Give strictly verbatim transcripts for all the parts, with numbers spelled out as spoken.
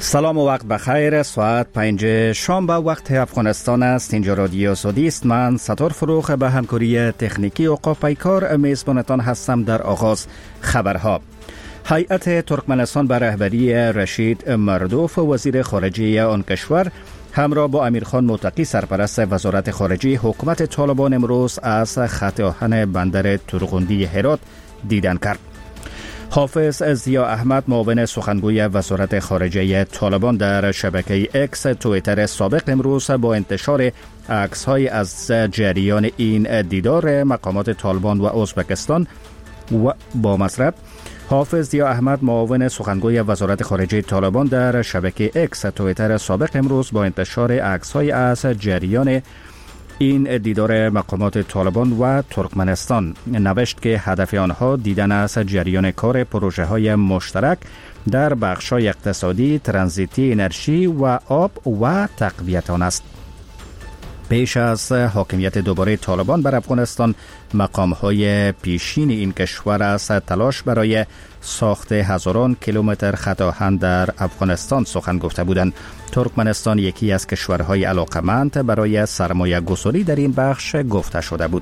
سلام و وقت بخیر. ساعت پنج شام به وقت افغانستان است. اینجا رادیو سعودی است. من ستار فروخ به همکاری تکنیکی و پیکار میزبانتان هستم. در آغاز خبرها: هیئت ترکمنستان به رهبری رشید مردوف وزیر خارجه آن کشور همراه با امیرخان متقی سرپرست وزارت خارجه حکومت طالبان امروز از خط آهن بندر ترغندی هرات دیدن کرد. حافظ ضیا احمد معاون سخنگوی وزارت خارجه طالبان در شبکه اکس توییتر سابق امروز با انتشار عکس‌های از جریان این دیدار مقامات طالبان و ازبکستان و با مصرف حافظ ضیا احمد معاون سخنگوی وزارت خارجه طالبان در شبکه اکس توییتر سابق امروز با انتشار عکس‌های از جریان این دیدار مقامات طالبان و ترکمنستان نوشت که هدف آنها دیدن از جریان کار پروژه های مشترک در بخش‌های اقتصادی، ترانزیتی، انرژی و آب و تقویت آن است. پیش از حاکمیت دوباره طالبان بر افغانستان، مقام‌های پیشین این کشور از تلاش برای ساخت هزاران کیلومتر خط آهن در افغانستان سخن گفته بودند. ترکمنستان یکی از کشورهای علاقمند برای سرمایه گذاری در این بخش گفته شده بود.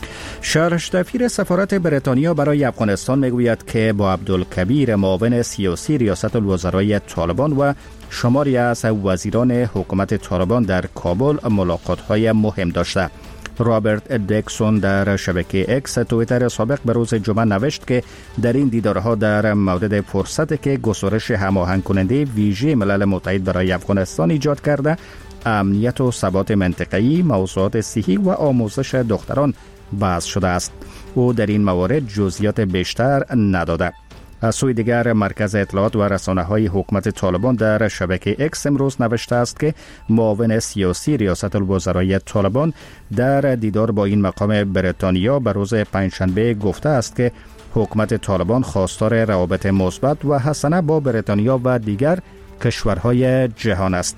شرح‌دفیر سفارت بریتانیا برای افغانستان میگوید که با عبدالکبیر معاون سیاسی ریاست الوزرای طالبان و شماری از وزیران حکومت طالبان در کابل ملاقات‌های مهم داشته. رابرت دکسون در شبکه اکس توییتر سابق به روز جمعه نوشت که در این دیدارها در مورد فرصتی که گسترش هماهنگ کننده ویژه ملل متحد برای افغانستان ایجاد کرده، امنیت و ثبات منطقه‌ای، موضوعات صحی و آموزش دختران بحث شده است. او در این موارد جزئیات بیشتر نداده. از سوی دیگر مرکز اطلاعات و رسانه‌های حکومت طالبان در شبکه اکس امروز نوشته است که معاون سیاسی ریاست الوزرای طالبان در دیدار با این مقام بریتانیا به روز پنجشنبه گفته است که حکومت طالبان خواستار روابط مثبت و حسنه با بریتانیا و دیگر کشورهای جهان است.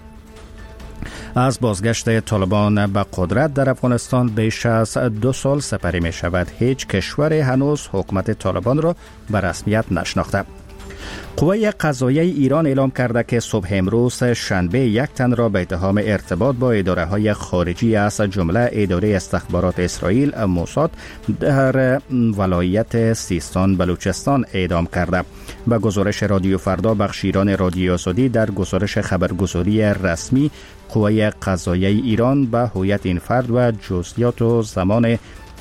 از بازگشت طالبان به قدرت در افغانستان بیش از دو سال سپری می شود. هیچ کشور هنوز حکومت طالبان را به رسمیت نشناخته. قوه قضاییه ایران اعلام کرده که صبح امروز شنبه یک تن را به اتهام ارتباط با اداره های خارجی از جمله اداره استخبارات اسرائیل موساد در ولایت سیستان بلوچستان اعدام کرده. به گزارش رادیو فردا بخش ایران رادیو سعودی در گزارش خبرگزاری رسمی قوه قضاییه ایران به هویت این فرد و جزئیات و زمان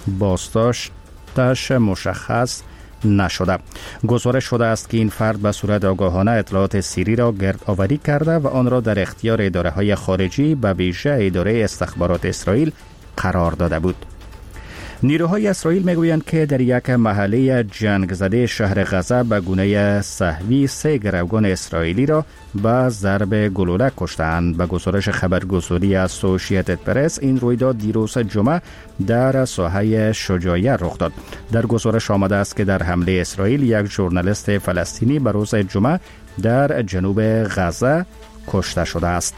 بازداشتش مشخص نشده. گزارش شده است که این فرد به صورت آگاهانه اطلاعات سری را گرد آوری کرده و آن را در اختیار اداره های خارجی به ویژه اداره استخبارات اسرائیل قرار داده بود. نیروهای اسرائیل میگویند که در یک محله جنگ زده شهر غزه به گونه سهوی سه گروگان اسرائیلی را به ضرب گلوله کشتند. به گزارش خبرگزاری اسوسییتد پرس این رویداد دیروز جمعه در ساحه شجاعیه رخ داد. در گزارش آمده است که در حمله اسرائیل یک ژورنالیست فلسطینی به روز جمعه در جنوب غزه کشته شده است.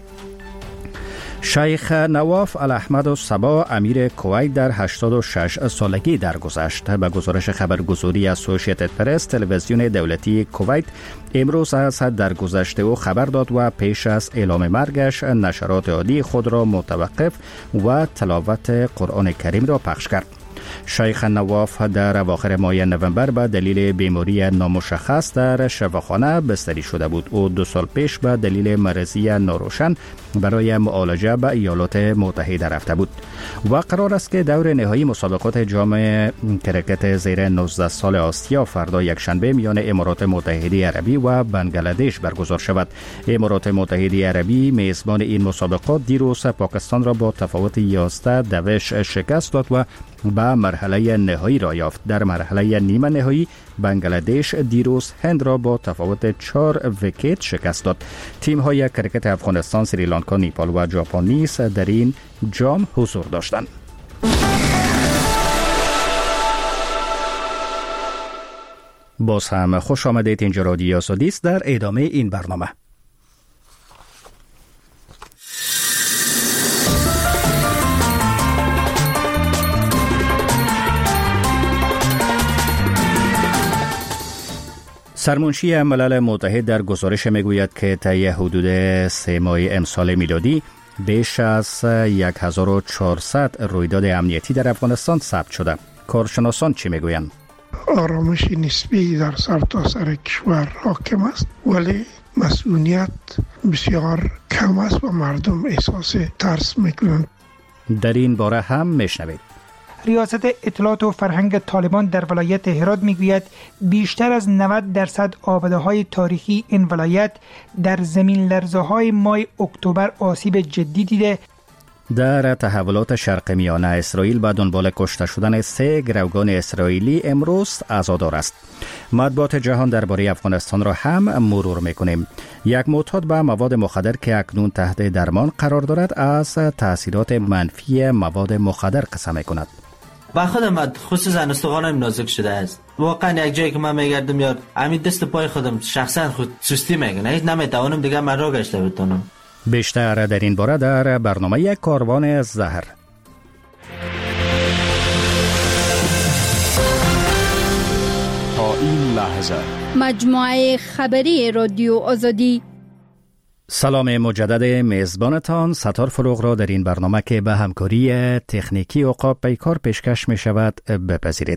شیخ نواف الاحمد الصباح امیر کویت در هشتاد و شش سالگی درگذشت. به گزارش خبرگزاری اسوسییتد پرس تلویزیون دولتی کویت امروز از درگذشت او خبر داد و پیش از اعلام مرگش نشرات عادی خود را متوقف و تلاوت قرآن کریم را پخش کرد. شیخ نواف در اواخر ماه نوامبر به دلیل بیماری نامشخص در شفاخانه بستری شده بود. او دو سال پیش به دلیل مرضی ناروشن برای معالجه به ایالات متحده رفته بود و قرار است که دور نهایی مسابقات جام کرکت زیر نوزده سال آسیا فردا یکشنبه میان امارات متحده عربی و بنگلادش برگزار شود. امارات متحده عربی میزبان این مسابقات دیروز پاکستان را با تفاوت یازده دوش شکست داد و به مرحله نهایی را یافت. در مرحله نیمه نهایی بنگلادش دیروز هند را با تفاوت چهار ویکت شکست داد. تیم های کرکت افغانستان، سریلانکا، نیپال و ژاپن نیز در این جام حضور داشتند. باز هم خوش آمدید. اینجا رادیو سعودی است. در ادامه این برنامه سرمنشی ملل متحد در گزارش میگوید که طی حدود سه ماه امسال میلادی بیش از هزار و چهارصد رویداد امنیتی در افغانستان ثبت شده. کارشناسان چی میگویند؟ آرامش نسبی در سرتاسر کشور حاکم است، ولی مسئولیت بسیار کم است و مردم احساس ترس میکنند. در این باره هم میشنوید. ریاست اطلاعات و فرهنگ طالبان در ولایت هرات میگوید بیشتر از نود درصد آباده‌های تاریخی این ولایت در زمین لرزه‌های ماه اکتبر آسیب جدی دیده. در تحولات شرق میانه، اسرائیل به دنبال کشته شدن سه گروگان اسرائیلی امروز عزادار است. مطبوعات جهان درباره افغانستان را هم مرور میکنیم. یک معتاد به مواد مخدر که اکنون تحت درمان قرار دارد از تاثیرات منفی مواد مخدر قصه میکند. با خودم خصوصا استخوانم نازک شده است. واقعا یک جایی که من میگردم یار همین دست پای خودم شخصا خود سستی میکنه، هیچ نمیتوانم دیگه من را گشته بتونم. بیشتر در این باره در برنامه کاروان زهر. تا این لحظه مجموعه خبری رادیو آزادی. سلام مجدد میزبانتان ستار فروغ را در این برنامه که به همکاری تکنیکی عقاب پیکار پیشکش می شود بپذیرید.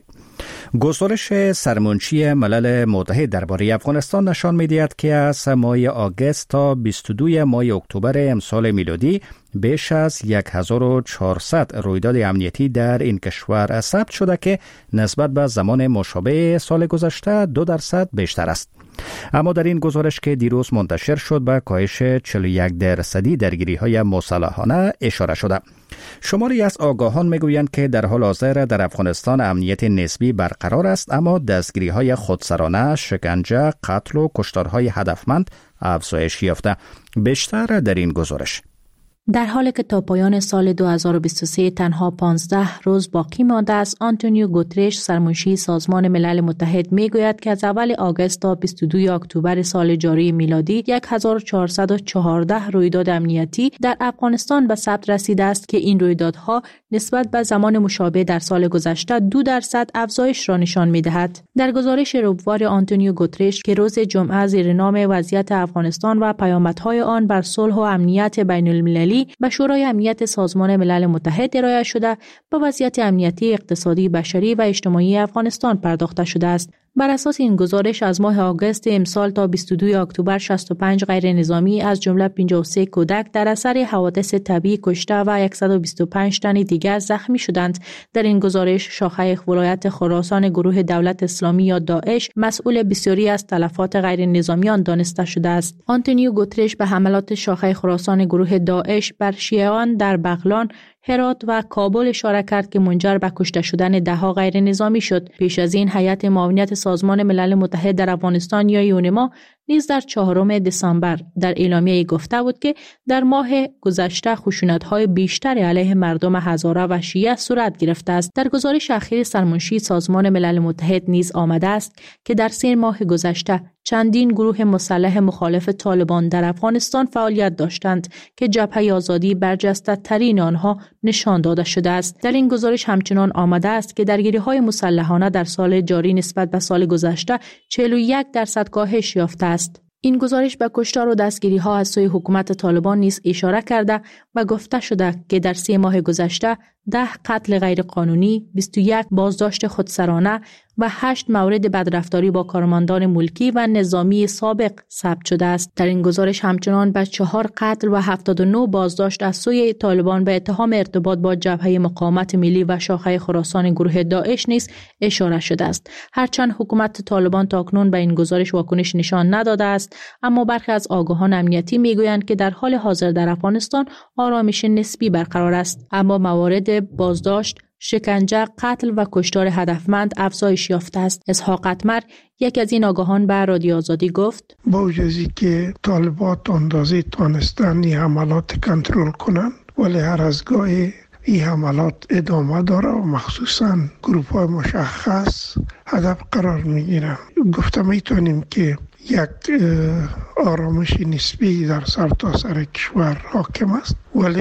گزارش سرمنشی ملل متحد درباره افغانستان نشان می دهد که از ماه آگوست تا بیست و دو ماه اکتبر امسال میلادی بیش از هزار و چهارصد رویداد امنیتی در این کشور ثبت شده که نسبت به زمان مشابه سال گذشته دو درصد بیشتر است. اما در این گزارش که دیروز منتشر شد به کاهش چهل و یک درصدی درگیری‌های مسلحانه اشاره شده. شماری از آگاهان میگویند که در حال حاضر در افغانستان امنیت نسبی برقرار است، اما دستگیری‌های خودسرانه، شکنجه، قتل و کشتارهای هدفمند افزایش یافته. بیشتر در این گزارش. در حالی که تا پایان سال دو هزار و بیست و سه تنها پانزده روز باقی مانده است، آنتونیو گوترش سرمنشی سازمان ملل متحد میگوید که از اول آگوست تا بیست و دو اکتبر سال جاری میلادی هزار و چهارصد و چهارده رویداد امنیتی در افغانستان به ثبت رسیده است که این رویدادها نسبت به زمان مشابه در سال گذشته دو درصد افزایش را نشان میدهد. در گزارش ربوار آنتونیو گوترش که روز جمعه زیر نام وضعیت افغانستان و پیامدهای آن بر صلح و امنیت بین المللی به شورای امنیت سازمان ملل متحد ارائه شده، به وضعیت امنیتی، اقتصادی، بشری و اجتماعی افغانستان پرداخته شده است. بر اساس این گزارش از ماه آگوست امسال تا بیست و دو اکتبر شصت و پنج غیر نظامی از جمله پنجاه و سه کودک در اثر حوادث طبیعی کشته و صد و بیست و پنج تن دیگر زخمی شدند. در این گزارش شاخه ولایت خراسان گروه دولت اسلامی یا داعش مسئول بسیاری از تلفات غیر نظامیان دانسته شده است. آنتونیو گوترش به حملات شاخه خراسان گروه داعش بر شیعیان در بغلان، هرات و کابل اشاره کرد که منجر به کشته شدن دهها غیر نظامی شد. پیش از این هیئت معاونت سازمان ملل متحد در افغانستان یا یونما نیز در چهارم دسامبر در اعلامیه گفته بود که در ماه گذشته خشونت‌های بیشتر علیه مردم هزاره و شیعه صورت گرفته است. در گزارش اخیر سرمنشی سازمان ملل متحد نیز آمده است که در سه ماه گذشته چندین گروه مسلح مخالف طالبان در افغانستان فعالیت داشتند که جبهه آزادی برجسته ترین آنها نشان داده شده است. در این گزارش همچنان آمده است که درگیری‌های مسلحانه در سال جاری نسبت به سال گذشته چهل و یک درصد کاهش یافته است. این گزارش به کشتار و دستگیری‌ها از سوی حکومت طالبان نیز اشاره کرده و گفته شده که در سه ماه گذشته ده قتل غیرقانونی، بیست و یک بازداشت خودسرانه و هشت مورد بدرفتاری با کارمندان ملکی و نظامی سابق ثبت شده است. در این گزارش همچنان به چهار قتل و هفتاد و نه بازداشت از سوی طالبان به اتهام ارتباط با جبهه مقاومت ملی و شاخه خراسان گروه داعش نیز اشاره شده است. هرچند حکومت طالبان تاکنون به این گزارش واکنش نشان نداده است، اما برخی از آگاهان امنیتی میگویند که در حال حاضر در افغانستان آرامش نسبی برقرار است، اما موارد بازداشت، شکنجه، قتل و کشتار هدفمند افزایش یافته است. اسحاق اتمر، یک از این آگاهان، به رادیو آزادی گفت: با وجودی که طالبات اندازه تانستن این حملات کنترل کنند، ولی هر از گاهی این حملات ادامه داره و مخصوصا گروه های مشخص هدف قرار میگیرن. گفته میتونیم که یک آرامش نسبی در سرتاسر کشور حاکم است، ولی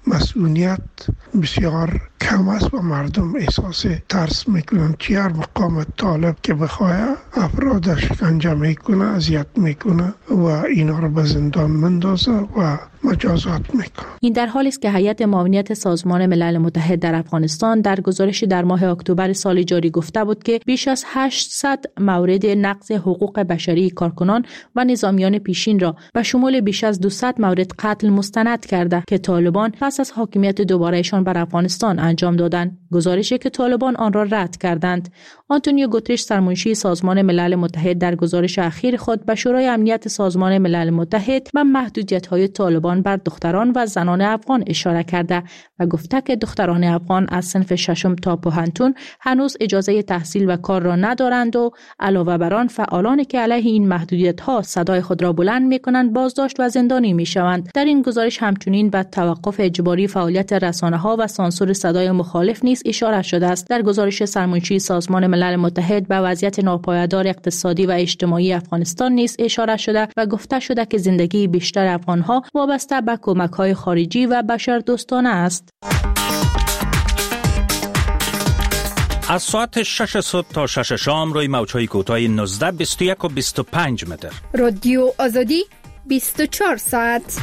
مسئولیت بسیار کم است و مردم احساس ترس میکنن که هر مقام طالب که بخواه افراد شکنجه میکنه، اذیت میکنه و اینا رو به زندان مندازه و مجازات میکنه. این در حالی است که هیئت معاونیت سازمان ملل متحد در افغانستان در گزارشی در ماه اکتبر سال جاری گفته بود که بیش از هشتصد مورد نقض حقوق بشری کارکنان و نظامیان پیشین را به شمول بیش از دویست مورد قتل مستند کرده که طالبان پس از حاکمیت دوبارهشان بر افغانستان انجام دادند. گزارشی که طالبان آن را رد کردند. آنتونیو گوترش سرمنشی سازمان ملل متحد در گزارش اخیر خود به شورای امنیت سازمان ملل متحد به محدودیت‌های طالبان بر دختران و زنان افغان اشاره کرده و گفته که دختران افغان از صنف ششم تا پوهنتون هنوز اجازه تحصیل و کار را ندارند و علاوه بر آن فعالانی که علیه این محدودیت‌ها صدای خود را بلند می‌کنند بازداشت و زندانی می‌شوند. در این گزارش همچنین به توقف اجباری فعالیت رسانه‌ها و سانسور صدای مخالف نیز اشاره شده است. در گزارش سرمنشی سازمان ملل متحد به وضعیت ناپایدار اقتصادی و اجتماعی افغانستان نیز اشاره شده و گفته شده که زندگی بیشتر افغان‌ها وابسته به کمک‌های خارجی و بشردوستانه است. از ساعت شش صبح تا شش شام روی موج‌های کوتاه نوزده، بیست و یک و بیست و پنج متر. رادیو آزادی بیست و چهار ساعت.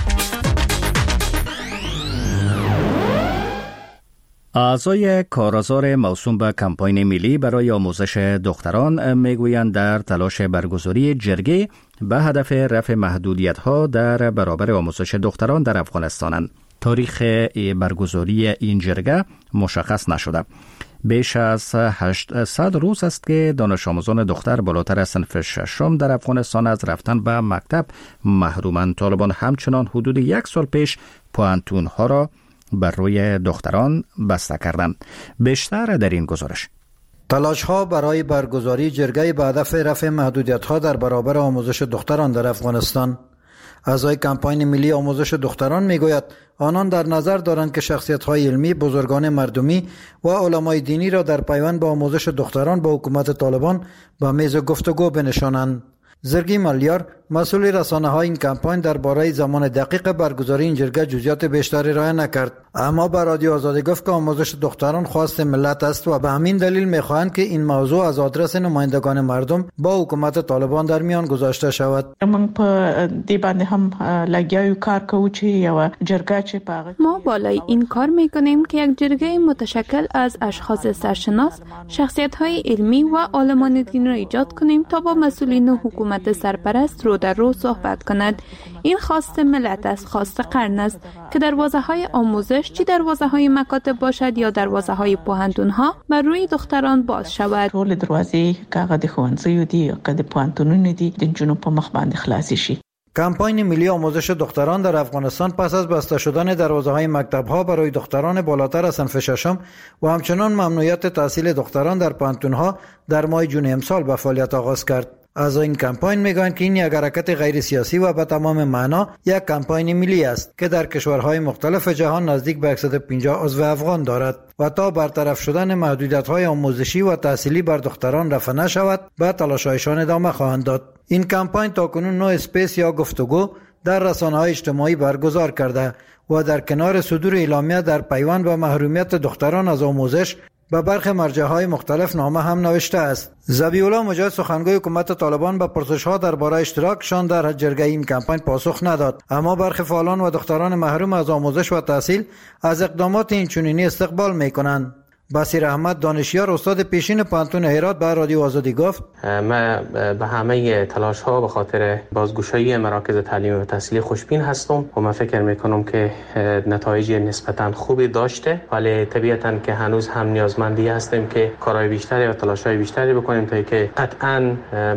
اعضای کارآزار موسوم به کمپاین ملی برای آموزش دختران میگویند در تلاش برگزاری جرگه به هدف رفع محدودیت‌ها در برابر آموزش دختران در افغانستانند. تاریخ برگزاری این جرگه مشخص نشده. بیش از هشتصد روز است که دانش آموزان دختر بالاتر از صنف ششم در افغانستان از رفتن به مکتب محرومند. طالبان همچنان حدود یک سال پیش پوهنتون‌ها را بر روی دختران بسته کردند. بیشتر در این گزارش. تلاش‌ها برای برگزاری جرگه به هدف رفع محدودیت‌ها در برابر آموزش دختران در افغانستان. اعضای کمپاین ملی آموزش دختران میگوید آنان در نظر دارند که شخصیت‌های علمی، بزرگان مردمی و علمای دینی را در پیوند با آموزش دختران با حکومت طالبان به میز گفتگو بنشانند. زرگی ملیار مسئول رسانه‌های این کمپاین درباره زمان دقیق برگزاری این جرگه جزئیات بیشتری ارائه نکرد، اما به رادیو آزادی گفت که آموزش دختران خواست ملت است و به همین دلیل می‌خواهند که این موضوع از آدرس نمایندگان مردم با حکومت طالبان در میان گذاشته شود. ما په دې باندې هم لګیاو کار کوو چې یو جرګه چې پاغه ما بالای این کار می‌کنیم که یک جرگه متشکل از اشخاص سرشناس، شخصیت‌های علمی و عالمان دین را ایجاد کنیم تا با مسئولین حکومت سرپرست رو در رو صحبت کند. این خواست ملت است، خواست قرن است که دروازه‌های آموزش چی دروازه‌های مکاتب باشد یا دروازه‌های پوهنتون‌ها بر روی دختران باز شود. ټول دروازې کاغه د ښوونځیو دي، که د پوهنتونونو دي، د نجونو په مخ باندې خلاصې شي. کمپاین ملی آموزش دختران در افغانستان پس از بسته شدن دروازه‌های مکتب‌ها برای دختران بالاتر از صنف ششم و همچنان ممنوعیت تحصیل دختران در پوهنتون‌ها در ماه جون امسال به فعالیت آغاز کرد. از این کمپاین میگویند که این یک حرکت غیر سیاسی و به تمام معنا یک کمپاین ملی است که در کشورهای مختلف جهان نزدیک به صد و پنجاه عضو افغان دارد و تا برطرف شدن محدودیت‌های آموزشی و تحصیلی بر دختران رفع نشود به تلاش‌هایشان ادامه خواهند داد. این کمپاین تاکنون نوع اسپیس یا گفتگو در رسانه‌های اجتماعی برگزار کرده و در کنار صدور اعلامیه در پیوند به محرومیت دختران از آموزش به برخی مرجع‌های مختلف نامه هم نوشته است. ذبیح الله مجاهد سخنگوی حکومت طالبان به پرسش‌ها درباره اشتراکشان در جرگه این کمپاین پاسخ نداد، اما برخی فعالان و دختران محروم از آموزش و تحصیل از اقدامات این چنینی استقبال می‌کنند. بصیر احمد دانشیار استاد پیشین پوهنتون هرات به رادیو آزادی گفت من به همه تلاش ها به خاطر بازگشایی مراکز تعلیم و تحصیلی خوشبین هستم و من فکر میکنم که نتایج نسبتا خوبی داشته، ولی طبیعتا که هنوز هم نیازمندی هستیم که کارهای بیشتری و تلاش های بیشتری بکنیم تا که قطعا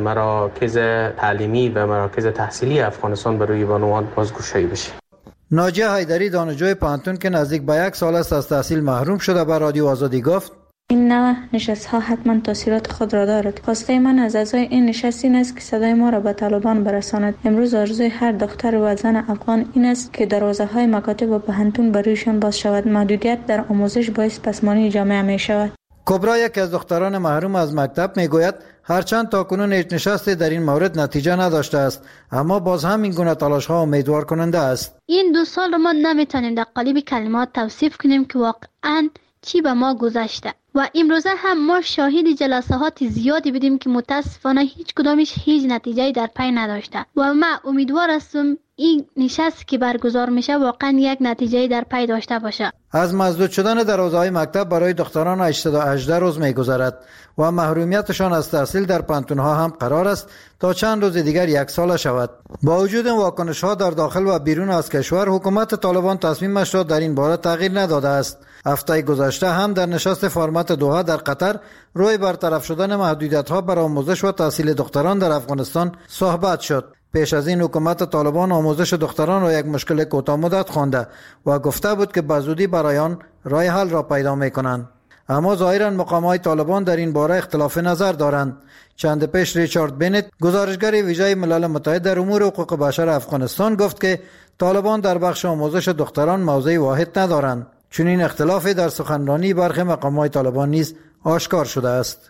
مراکز تعلیمی و مراکز تحصیلی افغانستان به روی بانوان بازگشایی بشه. ناجیه حیدری دانشجوی پوهنتون که نزدیک به یک سال است از تحصیل محروم شده به رادیو آزادی گفت این نوع نشست ها حتما تاثیرات خود را دارد. خواسته من از اعضای این نشست این است که صدای ما را به طالبان برساند. امروز آرزوی هر دختر و زن افغان این است که دروازه های مکاتب و پوهنتون بر رویشان باز شود. محدودیت در آموزش باعث پسمانی جامعه می شود. کبرا یک از دختران محروم از مکتب میگوید هرچند تاکنون هیچ نشستی در این مورد نتیجه نداشته است، اما باز هم این گونه تلاش ها امیدوار کننده است. این دو سال ما نمیتونیم در قالب کلمات توصیف کنیم که واقعا چی به ما گذشته و امروزه هم ما شاهد جلسات زیادی بودیم که متاسفانه هیچ کدامش هیچ نتیجه در پی نداشته و ما امیدوار هستم این نشست که برگزار میشه واقعا یک نتیجه در پی داشته باشه. از مسدود شدن دروازه‌های مکتب برای دختران هشتصد و هجده روز میگذرد و محرومیتشان از تحصیل در پانتون‌ها هم قرار است تا چند روز دیگر یک سال شود. با وجود این واکنش‌ها در داخل و بیرون از کشور، حکومت طالبان تصمیمش را در این باره تغییر نداده است. هفته گذشته هم در نشست فرمت دوحه در قطر روی برطرف شدن محدودیت‌ها بر آموزش و تحصیل دختران در افغانستان صحبت شد. پیش از این حکومت طالبان آموزش دختران را یک مشکل کوتاه مدت خوانده و گفته بود که به زودی برای آن راه حل را پیدا می‌کنند. اما ظاهراً مقام‌های طالبان در این باره اختلاف نظر دارند. چند پیش ریچارد بنت، گزارشگر ویژه ملل متحد در امور حقوق بشر افغانستان، گفت که طالبان در بخش آموزش دختران موضع واحد ندارند. چون این اختلافی در سخنرانی برخی مقام‌های طالبان نیز آشکار شده است.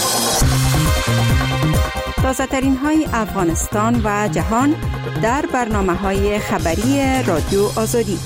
تازه‌ترین های افغانستان و جهان در برنامه‌های خبری رادیو آزادی.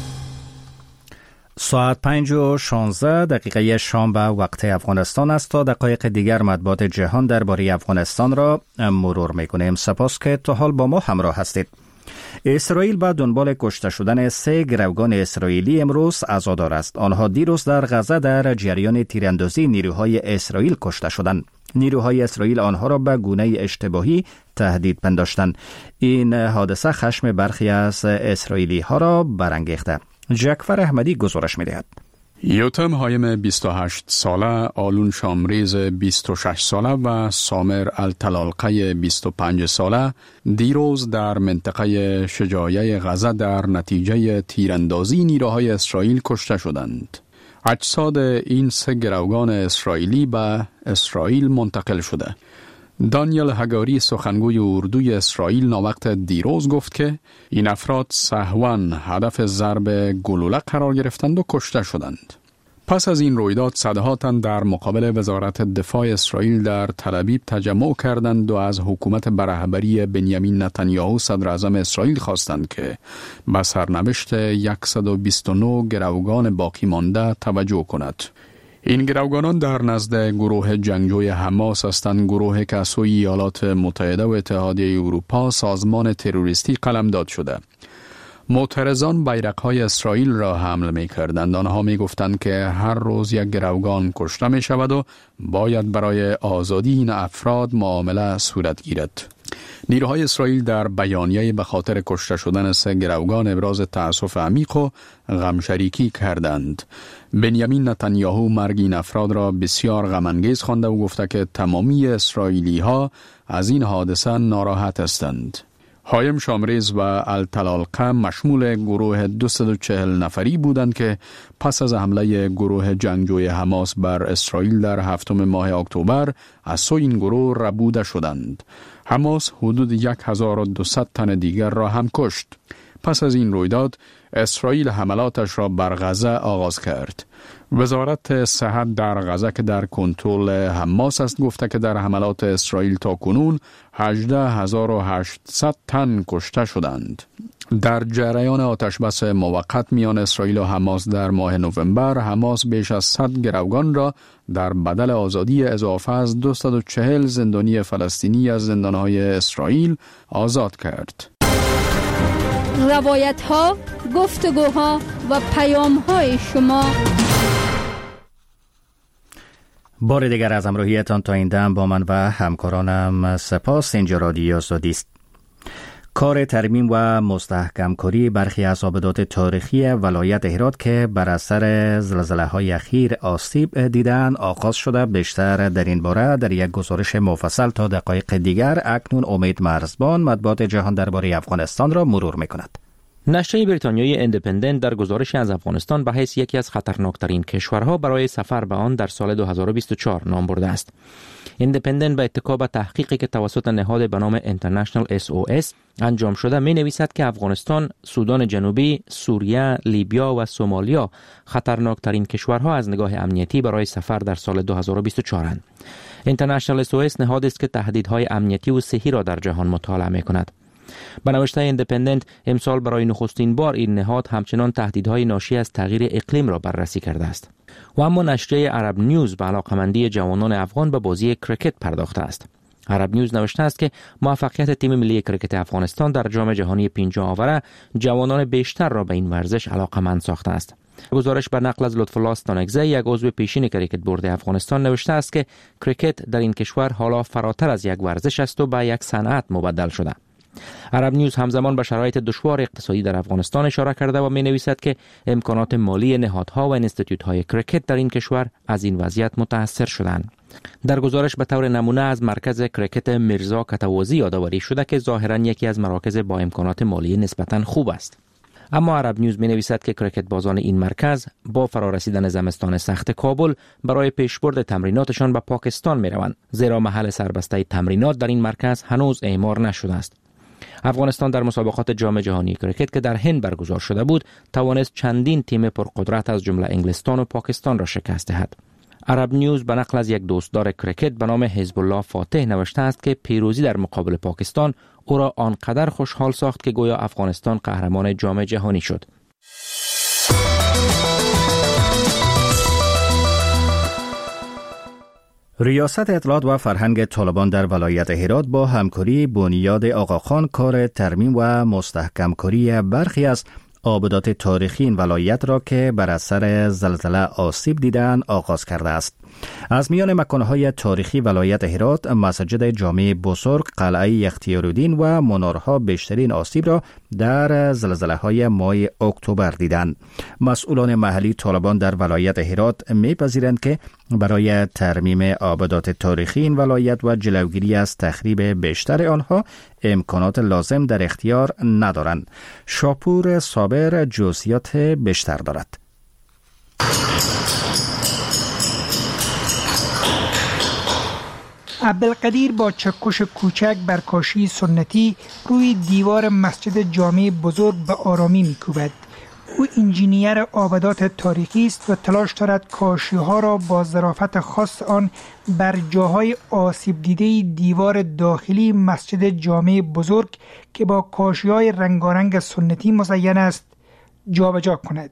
ساعت پنج و شانزده دقیقه شام به وقت افغانستان است. تا دقایق دیگر مطبوعات جهان درباره افغانستان را مرور می‌کنیم. سپاس که تا حال با ما همراه هستید. اسرائیل به دنبال کشته شدن سه گروگان اسرائیلی امروز عزادار است. آنها دیروز در غزه در جریان تیراندازی نیروهای اسرائیل کشته شدند. نیروهای اسرائیل آنها را به گونه اشتباهی تهدید پنداشتند. این حادثه خشم برخی از اسرائیلی ها را برانگیخته. جعفر احمدی گزارش می‌دهد. یوتم هایم بیست و هشت ساله، آلون شامریز بیست و شش ساله و سامر التلالقه بیست و پنج ساله دیروز در منطقه شجاعیه غزه در نتیجه تیراندازی نیروهای اسرائیل کشته شدند. اجساد این سه گروگان اسرائیلی به اسرائیل منتقل شده. دانیل هگاری، سخنگوی اردوی اسرائیل، ناوقت دیروز گفت که این افراد سهواً هدف ضرب گلوله قرار گرفتند و کشته شدند. پس از این رویداد صدها تن در مقابل وزارت دفاع اسرائیل در تل‌آویو تجمع کردند و از حکومت به رهبری بنیامین نتانیاهو صدر اعظم اسرائیل خواستند که به سرنوشت صد و بیست و نه گروگان باقی مانده توجه کند. این گروگانان در نزد گروه جنگجوی حماس هستند، گروهی که از سوی ایالات متحده و اتحادیه اروپا سازمان تروریستی قلمداد شده. معترضان بیرق‌های اسرائیل را حمل می‌کردند. آنها می‌گفتند که هر روز یک گروگان کشته می‌شود و باید برای آزادی این افراد معامله صورت گیرد. نیروهای اسرائیل در بیانیه به خاطر کشته شدن سه گروگان ابراز تأسف عمیق و غمشریکی کردند. بنیامین نتانیاهو مرگ این افراد را بسیار غم‌انگیز خوانده و گفته که تمامی اسرائیلی‌ها از این حادثه ناراحت هستند. هایم شامریز و التلالقه مشمول گروه دویست و چهل نفری بودند که پس از حمله گروه جنگجوی حماس بر اسرائیل در هفتم ماه اکتبر از سوی این گروه ربوده شدند. حماس حدود یک هزار و دویست تن دیگر را هم کشت. پس از این رویداد اسرائیل حملاتش را بر غزه آغاز کرد. وزارت صحت در غزه که در کنترل حماس است گفته که در حملات اسرائیل تا کنون هجده هزار و هشتصد تن کشته شدند. در جریان آتشبس موقت میان اسرائیل و حماس در ماه نوامبر، حماس بیش از صد گروگان را در بدل آزادی اضافه از دویست و چهل زندانی فلسطینی از زندانهای اسرائیل آزاد کرد. روایت ها، گفتگوها و پیام های شما. بار دیگر از همراهیتان تا این دم با من و همکارانم سپاس. اینجا رادیو آزادی است. کار ترمیم و مستحکم کاری برخی از آبدات تاریخی ولایت هرات که بر اثر زلزله های اخیر آسیب دیدن آغاز شده. بیشتر در این باره در یک گزارش مفصل تا دقایق دیگر اکنون امید مرزبان مطبوعات جهان درباره افغانستان را مرور می‌کند. نشریه بریتانیایی ایندیپندنت در گزارشی از افغانستان به حیث یکی از خطرناکترین کشورها برای سفر به آن در سال دو هزار و بیست و چهار نام برده است. ایندیپندنت به اتکا به تحقیقی که توسط نهاد به نام اینترنشنال اس او اس انجام شده می نویسد که افغانستان، سودان جنوبی، سوریه، لیبیا و سومالیا خطرناکترین کشورها از نگاه امنیتی برای سفر در سال دو هزار و بیست و چهار اند. اینترنشنال اس او اس نهادی است که تهدیدهای امنیتی و صحی را در جهان مطالعه می کند. به نوشته ایندیپندنت، امسال برای نخستین بار این نهاد همچنان تهدیدهای ناشی از تغییر اقلیم را بررسی کرده است. و اما نشریه عرب نیوز به علاقمندی جوانان افغان به بازی کرکت پرداخته است. عرب نیوز نوشته است که موفقیت تیم ملی کرکت افغانستان در جام جهانی پنجاه آوره جوانان بیشتر را به این ورزش علاقمند ساخته است. گزارش بر نقل از لطفالله استانکزی، یک عضو پیشین کرکت بورد افغانستان، نوشته است که کرکت در این کشور حالا فراتر از یک ورزش است و به یک صنعت مبدل شده. عرب نیوز همزمان به شرایط دشوار اقتصادی در افغانستان اشاره کرده و می نویسد که امکانات مالی نهادها و انستیتوت‌های کرکت در این کشور از این وضعیت متاثر شدند. در گزارش به طور نمونه از مرکز کرکت میرزا کتوازی یادآوری شده که ظاهراً یکی از مراکز با امکانات مالی نسبتاً خوب است. اما عرب نیوز می نویسد که کرکت بازان این مرکز با فرارسیدن زمستان سخت کابل برای پیشبرد تمریناتشان به پاکستان می روند، زیرا محل سربسته تمرینات در این مرکز هنوز اعمار نشده است. افغانستان در مسابقات جام جهانی کرکت که در هند برگزار شده بود توانست چندین تیم پرقدرت از جمله انگلستان و پاکستان را شکست دهد. عرب نیوز به نقل از یک دوستدار کرکت به نام حزب الله فاتح نوشته است که پیروزی در مقابل پاکستان او را آنقدر خوشحال ساخت که گویا افغانستان قهرمان جام جهانی شد. ریاست اطلاعات و فرهنگ طالبان در ولایت هرات با همکاری بنیاد آقاخان کار ترمیم و مستحکم‌کاری برخی از آبادات تاریخی این ولایت را که بر اثر زلزله آسیب دیدند آغاز کرده است. از میان مکانهای تاریخی ولایت هرات، مسجد جامع بزرگ، قلعه اختیارالدین و منارها بیشترین آسیب را در زلزله های ماه اکتبر دیدند. مسئولان محلی طالبان در ولایت هرات می‌پذیرند که برای ترمیم آبادات تاریخی این ولایت و جلوگیری از تخریب بیشتر آنها امکانات لازم در اختیار ندارند. شاپور صابر جزئیات بیشتر دارد. عبدالقدیر با چکش کوچک بر کاشی سنتی روی دیوار مسجد جامع بزرگ به آرامی می‌کوبد. او انجینیر آبادات تاریخی است و تلاش دارد کاشی‌ها را با ظرافت خاص آن بر جاهای آسیب دیده دیوار داخلی مسجد جامع بزرگ که با کاشی‌های رنگارنگ سنتی مزین است جابجا کند.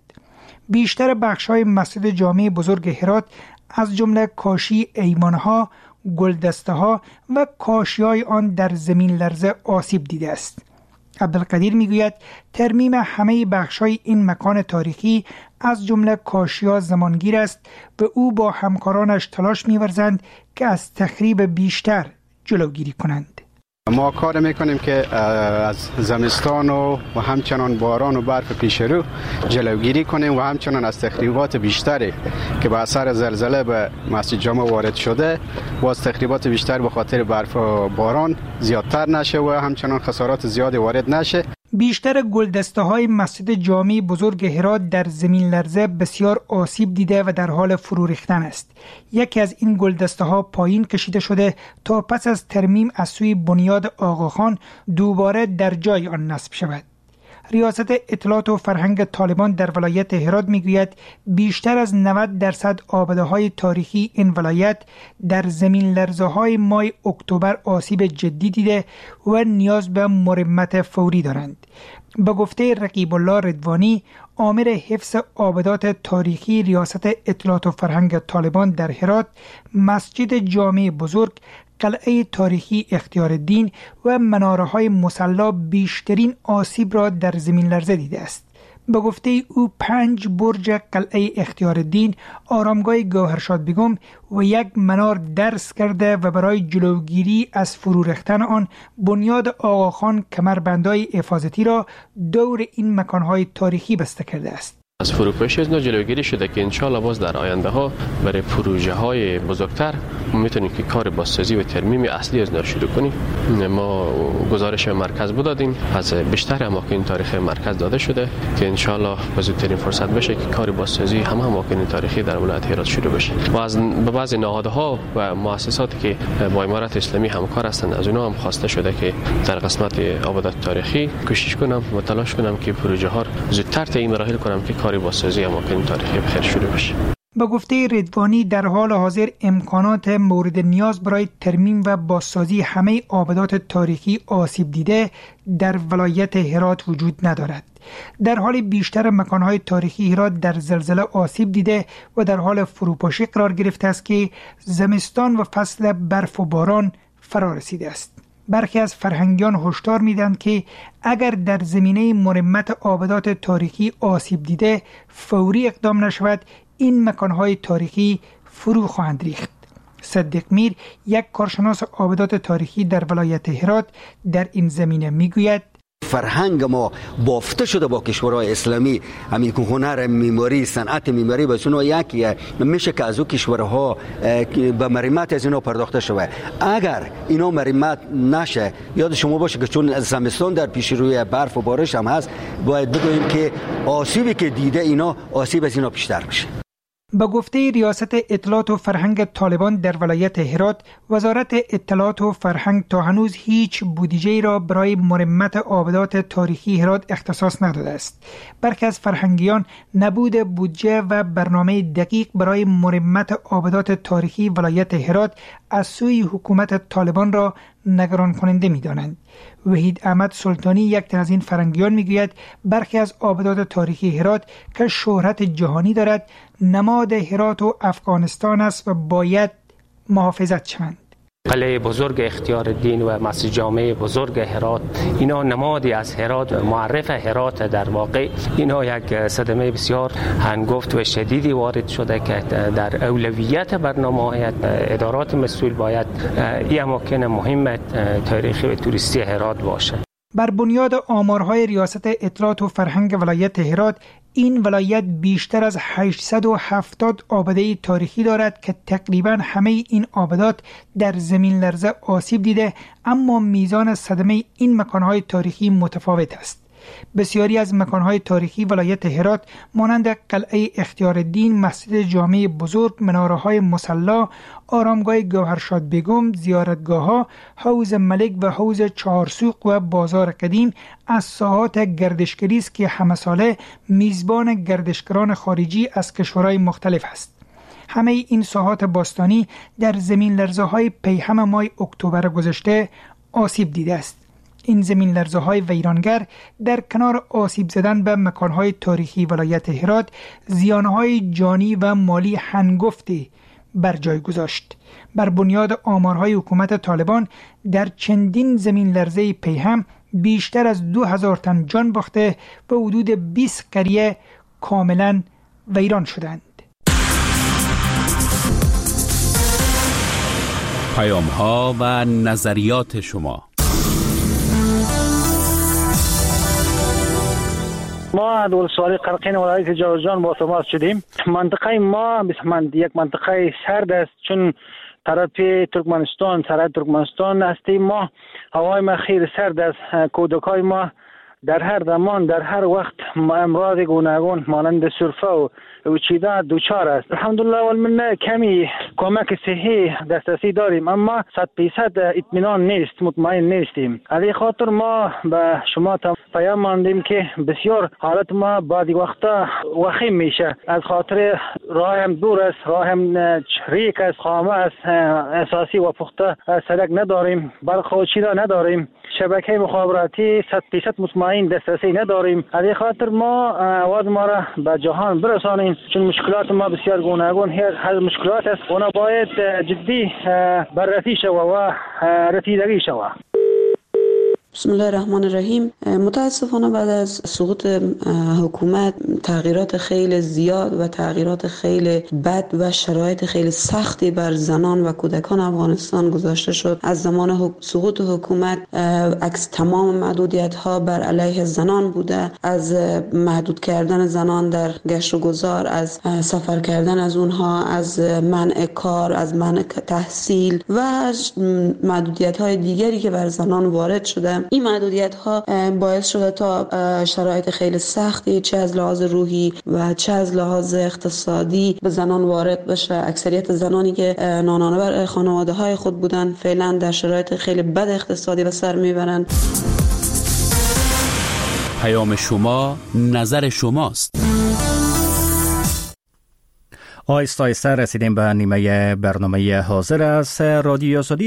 بیشتر بخش‌های مسجد جامع بزرگ هرات از جمله کاشی ایوان‌ها، گلدسته‌ها و کاشی‌های آن در زمین لرزه آسیب دیده است. عبدالقدیر میگوید ترمیم همه بخش‌های این مکان تاریخی از جمله کاشی‌ها زمانگیر است و او با همکارانش تلاش می‌ورزند که از تخریب بیشتر جلوگیری کنند. ما کار میکنیم که از زمستان و, و همچنان باران و برف پیش رو جلوگیری کنیم و همچنان از تخریبات بیشتری که به اثر زلزله به مسجد جامع وارد شده و از تخریبات بیشتر به خاطر برف و باران زیادتر نشه و همچنان خسارات زیادی وارد نشه. بیشتر گلدسته های مسجد جامع بزرگ هرات در زمین لرزه بسیار آسیب دیده و در حال فرو ریختن است. یکی از این گلدسته ها پایین کشیده شده تا پس از ترمیم از سوی بنیاد آقاخان دوباره در جای آن نصب شود. ریاست اطلاعات و فرهنگ طالبان در ولایت هرات میگوید بیشتر از نود درصد آباده‌های تاریخی این ولایت در زمین لرزه‌های ماه اکتبر آسیب جدی دیده و نیاز به مرمت فوری دارند. به گفته رقیب الله رضوانی، آمر حفظ آبادات تاریخی ریاست اطلاعات و فرهنگ طالبان در هرات، مسجد جامع بزرگ، قلعه تاریخی اختیارالدین و مناره‌های مصلی بیشترین آسیب را در زمین لرزه دیده است. به گفته او پنج برج قلعه اختیارالدین، آرامگاه گوهرشاد بیگم و یک منار درس کرده و برای جلوگیری از فرو ریختن آن بنیاد آقاخان کمربندهای حفاظتی را دور این مکانهای تاریخی بسته کرده است. از فروپاشی از اینا جلوگیری شده که انشالله باز در آینده ها برای پروژه های بزرگتر ما میتونیم که کار بازسازی و ترمیم اصلی از اینا شروع کنیم. ما گزارش مرکز بدادیم، از بیشتر اماکن تاریخی مرکز داده شده که انشالله به زودترین فرصت بشه که کار بازسازی همه اماکن تاریخی در ولایت هرات شروع بشه. و از به بعضی نهادها و مؤسساتی که با امارت اسلامی همکار هستند از اونها هم خواسته شده که در قسمت آبادات تاریخی کوشش کنم و تلاش کنم که پروژه ها زودتر تا این مراحل کنم که کار بازسازی اماکن تاریخی بخیر شروع بشه. به گفته رضوانی در حال حاضر امکانات مورد نیاز برای ترمیم و بازسازی همه آبادات تاریخی آسیب دیده در ولایت هرات وجود ندارد. در حال بیشتر مکانهای تاریخی هرات در زلزله آسیب دیده و در حال فروپاشی قرار گرفته است که زمستان و فصل برف و باران فرا رسیده است. برخی از فرهنگیان هشدار میدن که اگر در زمینه مرمت آبادات تاریخی آسیب دیده فوری اقدام نشود این مکانهای تاریخی فرو خواهند ریخت. صدیق میر یک کارشناس آبادات تاریخی در ولایت هرات در این زمینه میگوید فرهنگ ما بافته شده با کشورهای اسلامی، همین که هنر معماری، صنعت معماری به اونها یکیه، میشه که از او کشورها به مرمت از اینا پرداخته شود. اگر اینا مرمت نشه، یاد شما باشه که چون زمستان در پیش روی برف و بارش هم هست، باید بگوییم که آسیبی که دیده اینا آسیب از اینا بیشتر بشه. به گفته ریاست اطلاعات و فرهنگ طالبان در ولایت هرات، وزارت اطلاعات و فرهنگ تا هنوز هیچ بودجه‌ای را برای مرمت آبادات تاریخی هرات اختصاص نداده است. برخی از فرهنگیان نبود بودجه و برنامه دقیق برای مرمت آبادات تاریخی ولایت هرات از سوی حکومت طالبان را نگران کننده می دانند. وحید احمد سلطانی یک تن از این فرهنگیان می گوید برخی از آبادات تاریخی هرات که شهرت جهانی دارد نماد هرات و افغانستان است و باید محافظت شوند. قلعه بزرگ اختیار الدین و مسجد جامع بزرگ هرات اینا نمادی از هرات، معرف هرات. در واقع اینا یک صدمه بسیار هنگفت و شدیدی وارد شده که در اولویت برنامه ادارات مسئول باید این اماکن مهم تاریخی و توریستی هرات باشه. بر بنیاد آمارهای ریاست اطلاعات و فرهنگ ولایت هرات، این ولایت بیشتر از هشتصد و هفتاد آباده تاریخی دارد که تقریبا همه این آبادات در زمین لرزه آسیب دیده، اما میزان صدمه این مکانهای تاریخی متفاوت است. بسیاری از مکانهای تاریخی ولایت هرات مانند قلعه اختیار الدین، مسجد جامع بزرگ، مناره‌های مصلی، آرامگاه گوهرشاد بیگم، زیارتگاه‌ها، حوض ملک و حوض چهارسوق و بازار قدیم از ساحات گردشگری است که همه ساله میزبان گردشگران خارجی از کشورهای مختلف است. همه این ساحات باستانی در زمین لرزه‌های پیهم ماه اکتبر گذشته آسیب دیده است. این زمین لرزه های ویرانگر در کنار آسیب زدن به مکانهای تاریخی ولایت هرات زیانهای جانی و مالی هنگفتی بر جای گذاشت. بر بنیاد آمارهای حکومت طالبان در چندین زمین لرزه پیهم بیشتر از دو هزار تن جان باخته و حدود بیست قریه کاملا ویران شدند. پیام ها و نظریات شما. ما دول سوالی قرقین ولایت جوزجان با تماس شدیم. منطقه ما بسمند یک منطقه سرد است، چون طرف ترکمنستان سرحد ترکمنستان هستیم. ما هوای ما خیلی سرد است. کودکای ما در هر زمان در هر وقت امراض گوناگون مانند سرفه و وچیده دوچار است. الحمدلله والمنه کمی کمک صحی دسترسی داریم، اما صد فیصد اطمینان نیست، مطمئن نیستیم. علی خاطر ما به شما پیام ماندیم که بسیار حالت ما بعضی وقتا وخیم میشه، از خاطر راه هم دور است، راه هم ریک است، خامه است، اساسی و پخته سړک نداریم، برق و چیزا نداریم، شبکه مخابراتی صد فیصد مطمئن دسترسی نداریم. علی خاطر ما آواز ما را به جهان برسانیم، چون مشکلات ما بسیار گوناگون هر مشکلات است، اونا باید جدی بررسی شود و رسیدگی شود. بسم الله الرحمن الرحیم. متاسفانه بعد از سقوط حکومت تغییرات خیلی زیاد و تغییرات خیلی بد و شرایط خیلی سختی بر زنان و کودکان افغانستان گذاشته شد. از زمان سقوط حکومت عکس تمام محدودیت ها بر علیه زنان بوده، از محدود کردن زنان در گشت و گذار، از سفر کردن از اونها، از منع کار، از منع تحصیل و محدودیت های دیگری که بر زنان وارد شده. این محدودیت ها باعث شده تا شرایط خیلی سختی چه از لحاظ روحی و چه از لحاظ اقتصادی به زنان وارد بشه. اکثریت زنانی که نانانه بر خانواده های خود بودن فعلا در شرایط خیلی بد اقتصادی به سر میبرند. پیام شما، نظر شماست. آیسته آیسته رسیدیم به نیمه برنامه حاضر از رادیو آزادی.